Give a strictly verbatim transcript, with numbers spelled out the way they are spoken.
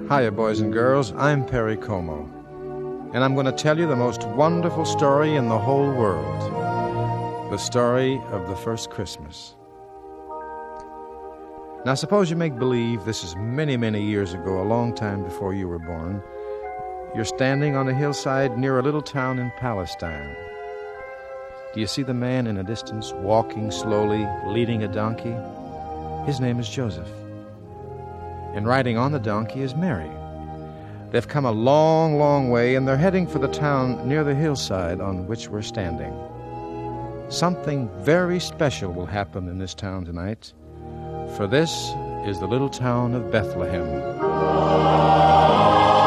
Hiya, boys and girls. I'm Perry Como, and I'm going to tell you the most wonderful story in the whole world. The story of the first Christmas. Now, suppose you make believe this is many, many years ago, a long time before you were born. You're standing on a hillside near a little town in Palestine. Do you see the man in the distance, walking slowly, leading a donkey? His name is Joseph. And riding on the donkey is Mary. They've come a long, long way, and they're heading for the town near the hillside on which we're standing. Something very special will happen in this town tonight, for this is the little town of Bethlehem.